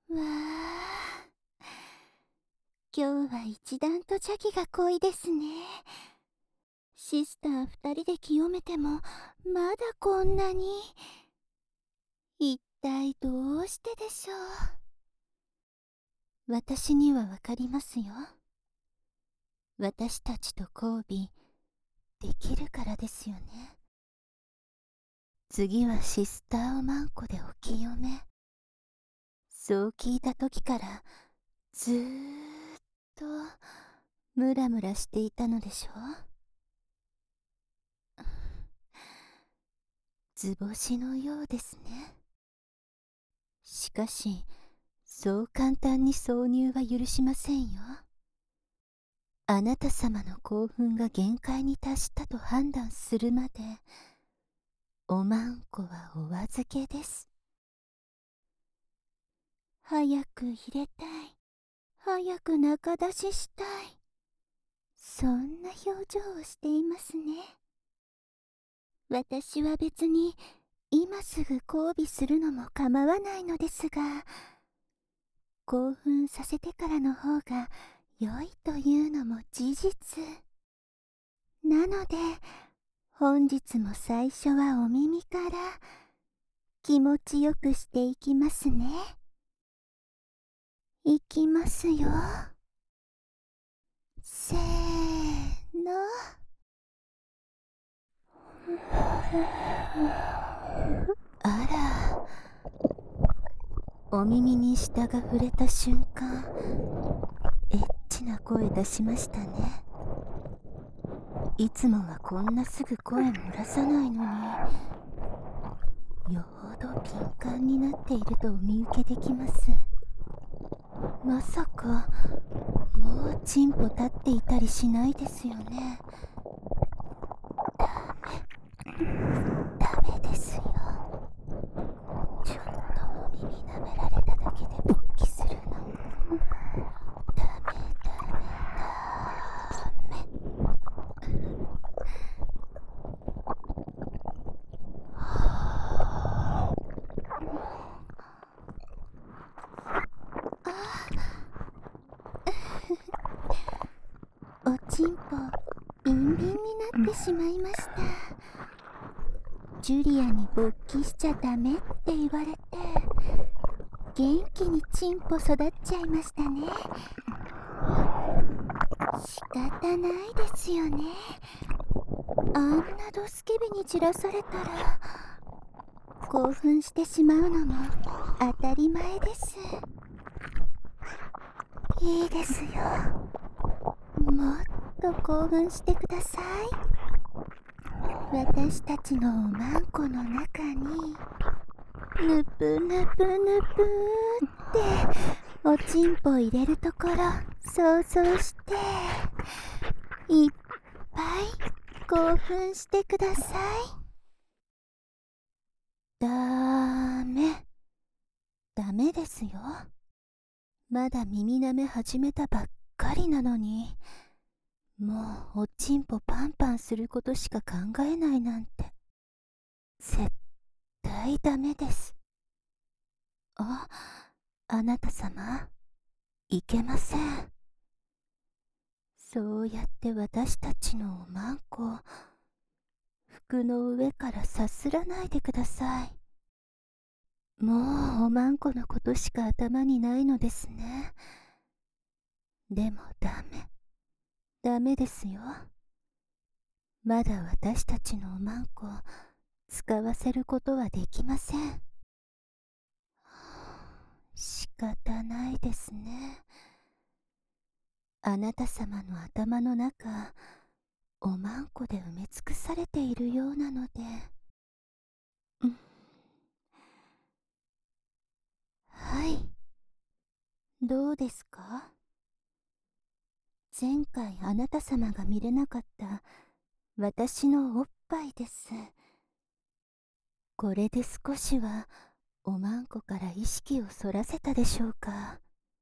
わあ、今日は一段と邪気が濃いですね。シスター二人で清めてもまだこんなに。一体どうしてでしょう。私にはわかりますよ。私たちと交尾できるからですよね。次はシスターおまんこでお清め。そう聞いた時からずーっとムラムラしていたのでしょう。図星のようですね。しかし、そう簡単に挿入は許しませんよ。あなた様の興奮が限界に達したと判断するまで、おまんこはお預けです。早く入れたい。早く中出ししたい。そんな表情をしていますね。私は別に今すぐ交尾するのも構わないのですが、興奮させてからの方が良いというのも事実。なので、本日も最初はお耳から気持ちよくしていきますね。いきますよ。せーの。あら、お耳に舌が触れた瞬間、エッチな声出しましたね。いつもはこんなすぐ声漏らさないのに、よほど敏感になっているとお見受けできます。まさかもうチンポ立っていたりしないですよね。ダメですよ。ちょっとお耳舐められただけで勃起するの。ダメダメダメ。おちんぽビンビンになってしまいました。ジュリアに勃起しちゃダメって言われて、元気にチンポ育っちゃいましたね。仕方ないですよね。あんなドスケベに散らされたら興奮してしまうのも当たり前です。いいですよ。もっと興奮してください。私たちのおまんこの中にぬぷぬぷぬぷっておちんぽ入れるところ想像していっぱい興奮してください。ダメですよ。まだ耳舐め始めたばっかりなのに、もうおちんぽパンパンすることしか考えないなんて絶対ダメです。あなた様、いけません。そうやって私たちのおまんこを服の上からさすらないでください。もうおまんこのことしか頭にないのですね。でもダメですよ。まだ私たちのおまんこを使わせることはできません。仕方ないですね。あなた様の頭の中、おまんこで埋め尽くされているようなので。はい。どうですか？前回あなた様が見れなかった私のおっぱいです。これで少しはおまんこから意識をそらせたでしょうか？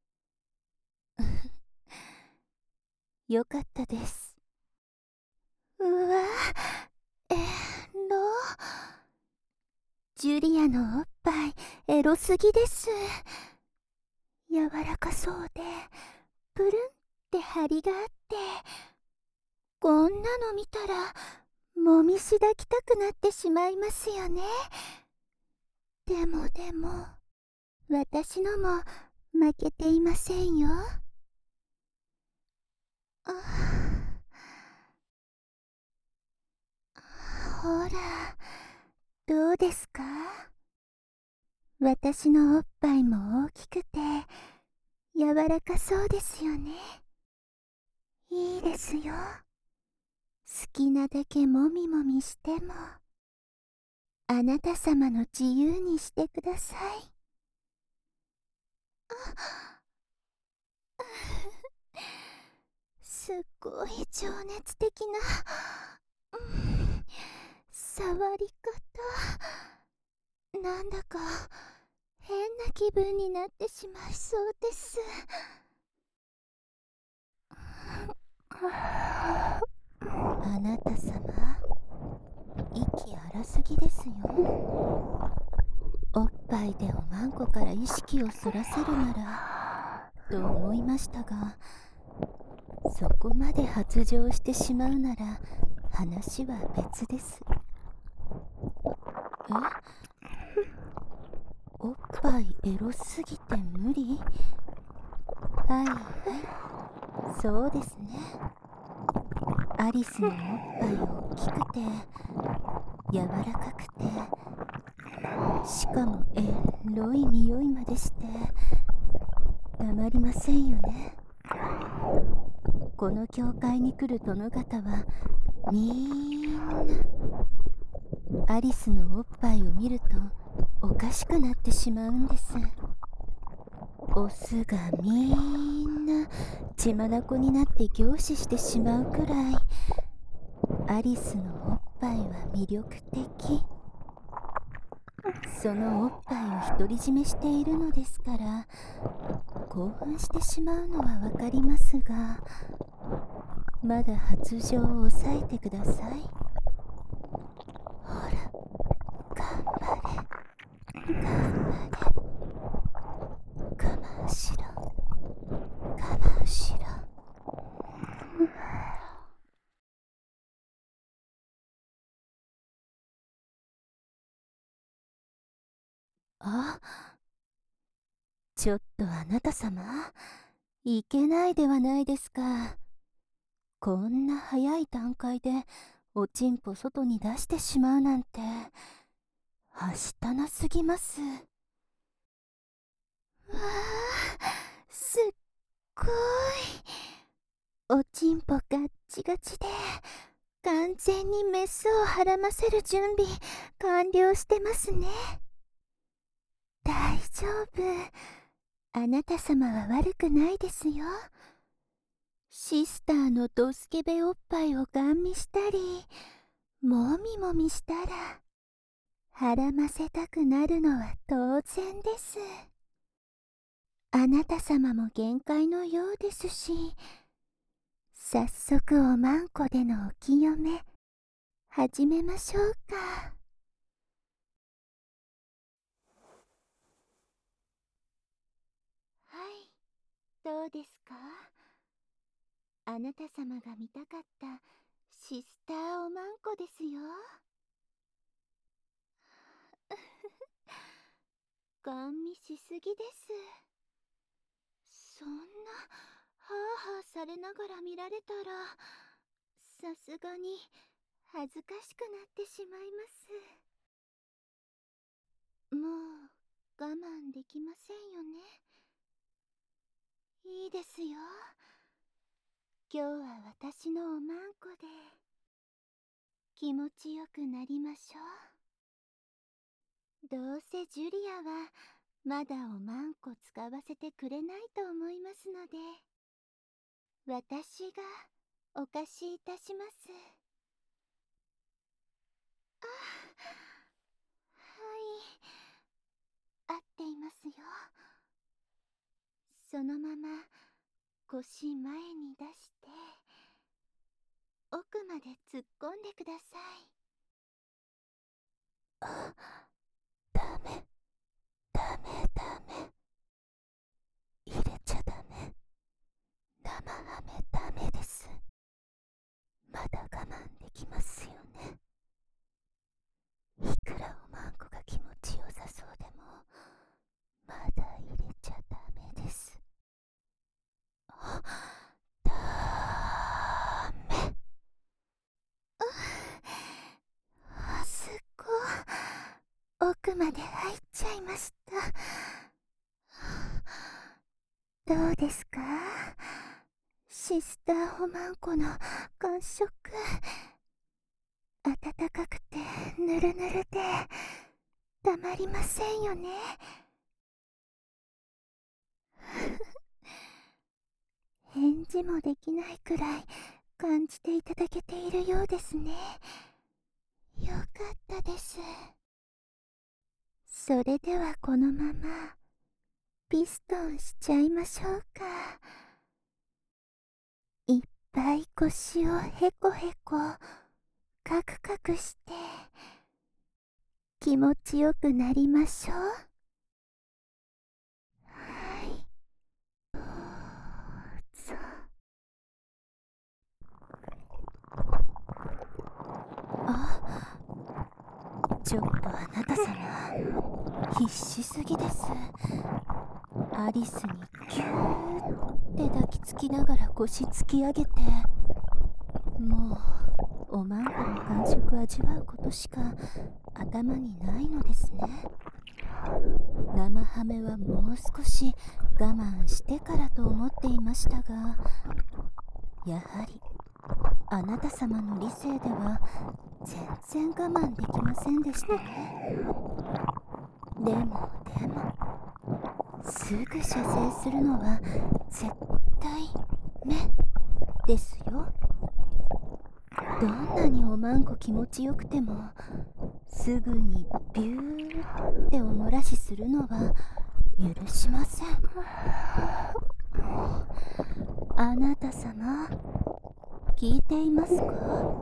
よかったです。うわ、エロ。ジュリアのおっぱいエロすぎです。 柔らかそうでプルンって張りがあって、こんなの見たらもみし抱きたくなってしまいますよね。でも私のも負けていませんよ。あ、ほら、どうですか？私のおっぱいも大きくて柔らかそうですよね。いいですよ。好きなだけもみもみしても、あなた様の自由にしてください。すっごい情熱的な、触り方。なんだか変な気分になってしまいそうです。あなた様、息荒すぎですよ。おっぱいでおまんこから意識をそらせるならと思いましたが、そこまで発情してしまうなら話は別です。おっぱいエロすぎて無理？はいはい、そうですね。アリスのおっぱい大きくて柔らかくて、しかもエロい匂いまでしてたまりませんよね。この教会に来る殿方はみんなアリスのおっぱいを見るとおかしくなってしまうんです。オスがみんな血眼になって凝視してしまうくらいアリスのおっぱいは魅力的。そのおっぱいを独り占めしているのですから、興奮してしまうのはわかりますが、まだ発情を抑えてください。ほら、頑張れ頑張れ。我慢しろ我慢しろ。あ、ちょっとあなた様、いけないではないですか。こんな早い段階でおちんぽ外に出してしまうなんてはしたなすぎます。わあ、すっごい。おちんぽガッチガチで完全にメスをはらませる準備完了してますね。大丈夫。あなた様は悪くないですよ。シスターのドスケベおっぱいをガン見したり、もみもみしたら、はらませたくなるのは当然です。あなた様も限界のようですし、早速おまんこでのお清め、始めましょうか。はい、どうですか？あなた様が見たかったシスターおまんこですよ。ガン見しすぎです。そんなハーハーされながら見られたら、さすがに恥ずかしくなってしまいます。もう我慢できませんよね。いいですよ。今日は私のおまんこで気持ちよくなりましょう。どうせジュリアはまだおまんこ使わせてくれないと思いますので、私がお貸しいたします。あ、はい、合っていますよ。そのまま腰前に出して奥まで突っ込んでください。あ、ダメダメダメ。 まだ我慢できますよね。いくらおまんこが気持ちよさそうでもまだ入れちゃダメです。あ、ダメ。すっご奥まで入っちゃいました。どうですか、シスターおまんこの感触。暖かくてぬるぬるでたまりませんよね。返事もできないくらい感じていただけているようですね。よかったです。それではこのままピストンしちゃいましょうか。いっぱい腰をへこへこカクカクして気持ちよくなりましょう。はい、どうぞ。あ、ちょっとあなた様、必死すぎです。アリスにキューって抱きつきながら腰突き上げて、もうおまんこの感触味わうことしか頭にないのですね。生ハメはもう少し我慢してからと思っていましたが、やはりあなた様の理性では全然我慢できませんでしたね。でもすぐ射精するのは絶対目ですよ。どんなにおまんこ気持ちよくてもすぐにビューってお漏らしするのは許しません。あなた様、聞いていますか？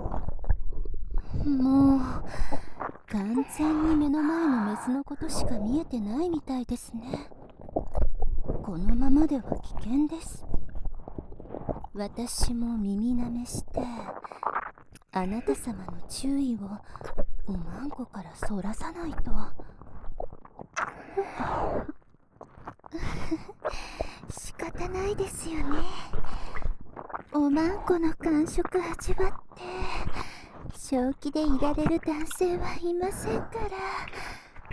もう完全に目の前のメスのことしか見えてないみたいですね。このままでは危険です。私も耳なめしてあなた様の注意をおまんこからそらさないと。仕方ないですよね。おまんこの感触味わって正気でいられる男性はいませんから。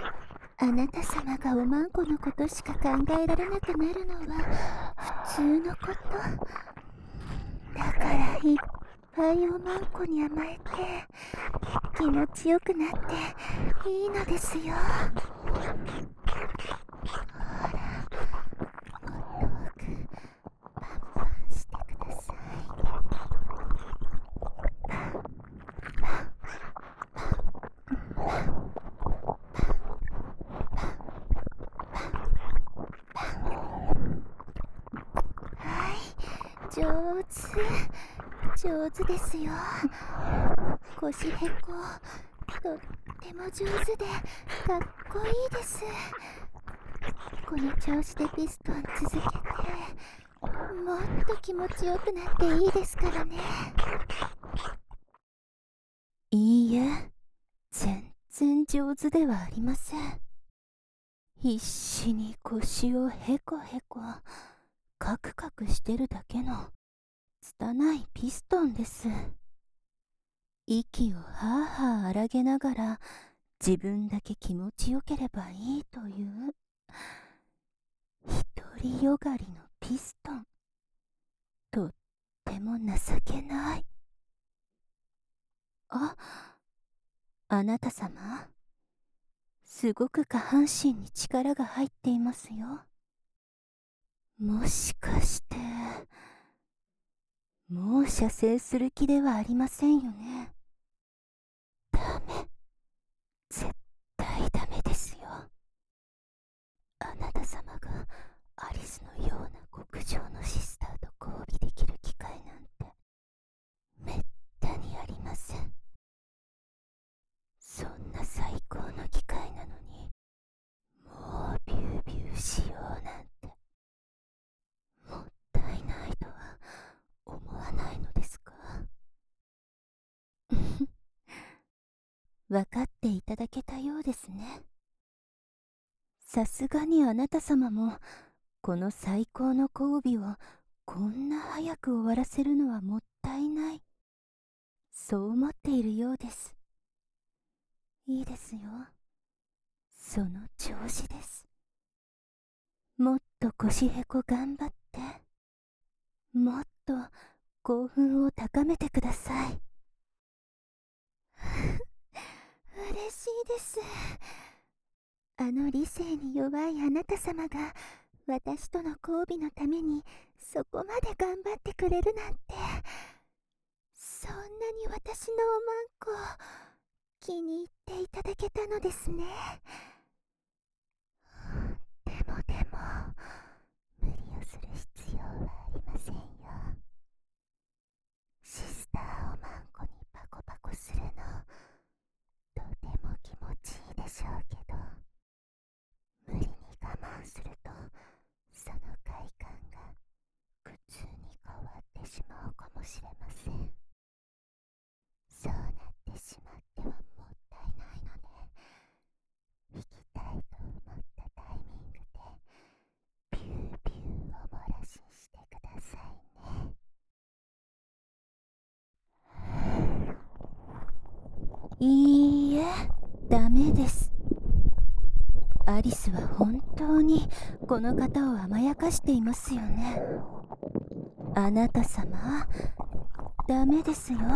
あなた様がおまんこのことしか考えられなくなるのは普通のこと。だからいっぱいおまんこに甘えて気持ちよくなっていいのですよ。ほら、お遠くパンパンしてください。はい、上手ですよ。腰へことっても上手でかっこいいです。この調子でピストン続けてもっと気持ちよくなっていいですからね。いいえ、全然上手ではありません。必死に腰をへこへこカクカクしてるだけの拙いピストンです。息をはあはあ荒げながら自分だけ気持ちよければいいという独りよがりのピストン。とっても情けない。あなた様、すごく下半身に力が入っていますよ。もしかしてもう射精する気ではありませんよね。ダメ、絶対ダメですよ。あなた様がアリスのような極上のシスターと交尾できる機会なんてめったにありません。そんな最高の機会なのにもうビュービューしようなんてもったいないとは思わないのですか？ 分かっていただけたようですね。さすがにあなた様もこの最高の交尾をこんな早く終わらせるのはもったいない、そう思っているようです。いいですよ、その調子です。もっと腰へこ頑張って、もっと興奮を高めてください。嬉しいです。あの理性に弱いあなた様が私との交尾のためにそこまで頑張ってくれるなんて。そんなに私のおまんこ気に入っていただけたのですね。でも無理をする必要はありませんよ。シスターおまんこにパコパコするのとても気持ちいいでしょうけど、無理に我慢するとその快感が苦痛に変わってしまうかもしれません。そうなってしまってはもったいないので、引きたいと思ったタイミングでピューピューお漏らししてくださいね。いいえ、ダメです。アリスは本当にこの方を甘やかしていますよね。あなた様、ダメですよ。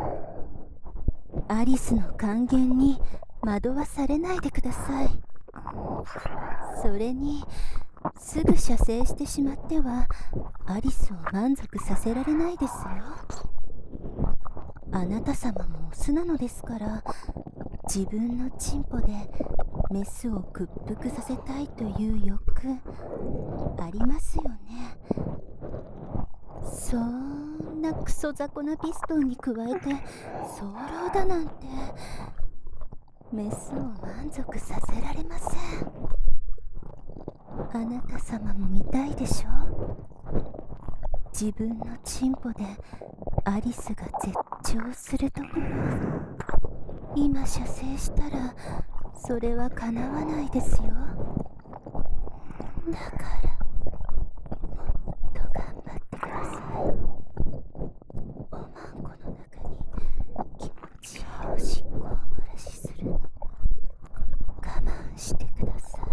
アリスの還元に惑わされないでください。それにすぐ射精してしまってはアリスを満足させられないですよ。あなた様もオスなのですから、自分のチンポでメスを屈服させたいという欲ありますよね。そんなクソ雑魚なピストンに加えて早漏だなんて、メスを満足させられません。あなた様も見たいでしょ、自分のチンポでアリスが絶頂するところ。今射精したらそれは叶わないですよ。だからもっと頑張ってください。おまんこの中に気持ちいいおしっこを漏らしするの我慢してください。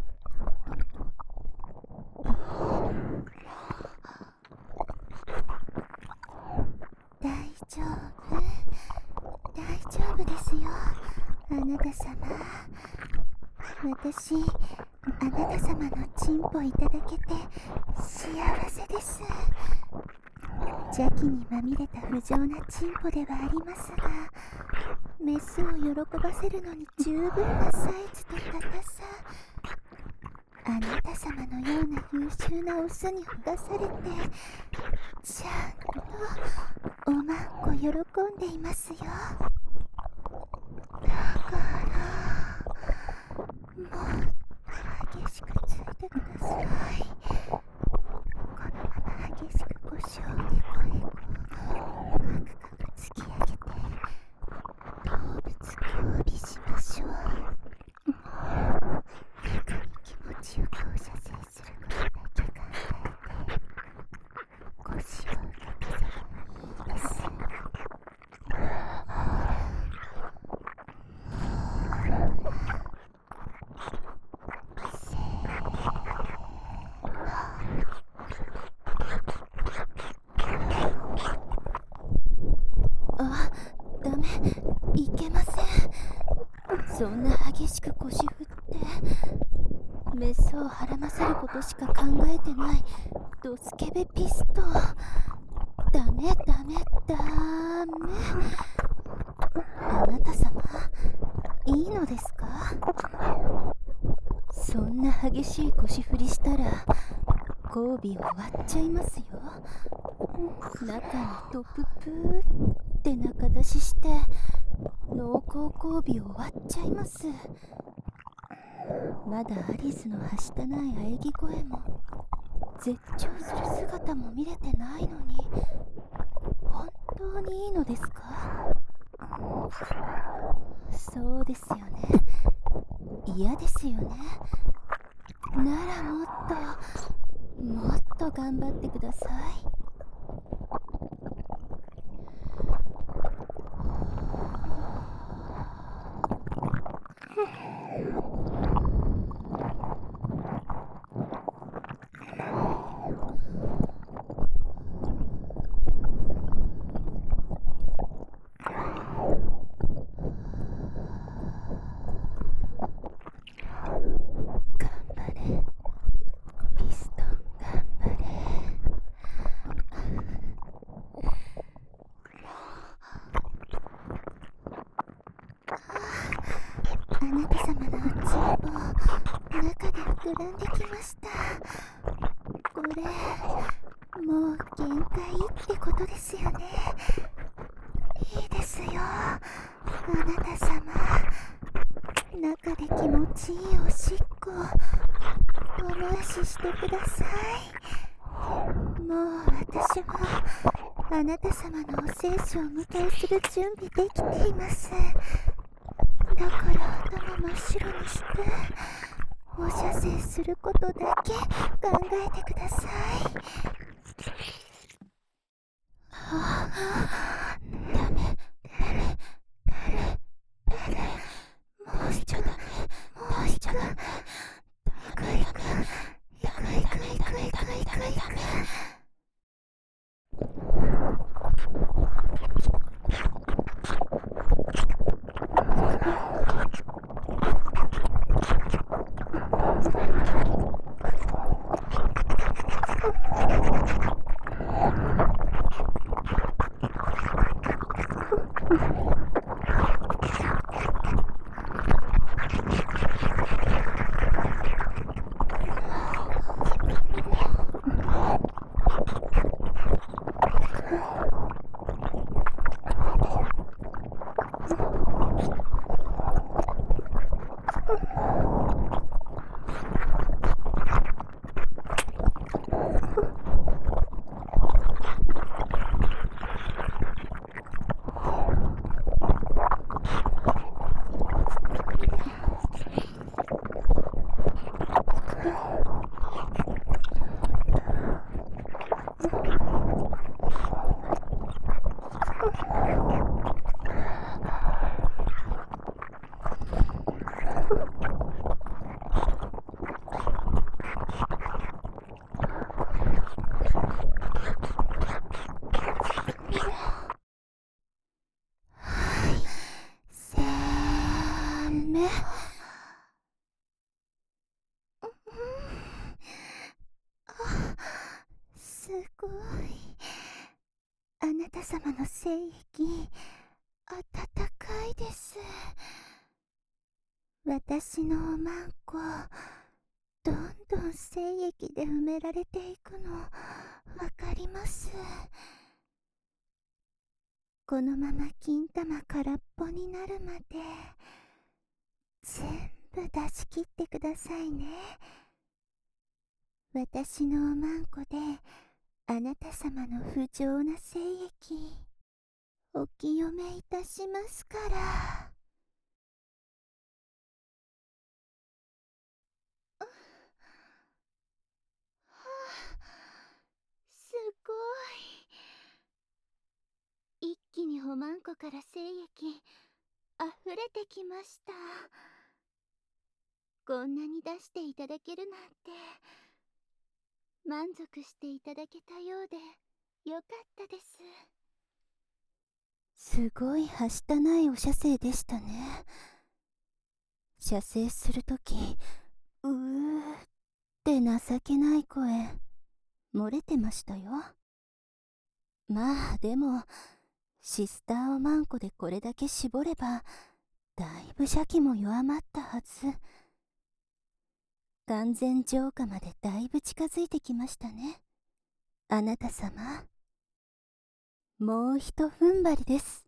大丈夫、大丈夫ですよ、あなた様。私、あなた様のチンポいただけて幸せです。邪気にまみれた不浄なチンポではありますが、メスを喜ばせるのに十分なサイズと硬さ。あなた様のような優秀なオスにほだされて、ちゃんとおまんこ喜んでいますよ。だからもっと激しくついてください。このまま激しく腰をへこへこカクカク突き上げて動物交尾しましょう。いかに気持ちよくお射精することだけ考えて腰を浮かべればいいです。あ、ダメ、いけません。そんな激しく腰振ってメスをはらませることしか考えてないドスケベピストン。ダメダメダメ。あなた様、いいのですか？そんな激しい腰振りしたら交尾終わっちゃいますよ。中にトププーって中出しして濃厚交尾終わっちゃいます。まだアリスのはしたない喘ぎ声も絶頂する姿も見れてないのに、本当にいいのですか？ そうですよね。嫌ですよね。ならもっと頑張ってください。頑張れ、ピストン、頑張れ。あなた様のおちんぽ、中で膨らんできました。これもう限界ってことですよね。いいですよ、あなた様。中で気持ちいいおしっこお漏らししてください。もう私はあなた様のお精子をお迎えする準備できています。だから頭真っ白にして放射精することだけ考えてください。はあ、ダメもうしちゃダメ、もうしちゃダメ。行くすごい。あなた様の精液、温かいです。私のおまんこ、どんどん精液で埋められていくの、わかります。このまま金玉空っぽになるまで、全部出し切ってくださいね。私のおまんこで、あなた様の不浄な精液、お清めいたしますから。すごい。一気におまんこから精液あふれてきました。こんなに出していただけるなんて、満足していただけたようでよかったです。すごいはしたないお射精でしたね。射精するとき、うーって情けない声漏れてましたよ。まあでもシスターおまんこでこれだけ絞ればだいぶ邪気も弱まったはず。完全浄化までだいぶ近づいてきましたね、あなた様。もうひと踏ん張りです。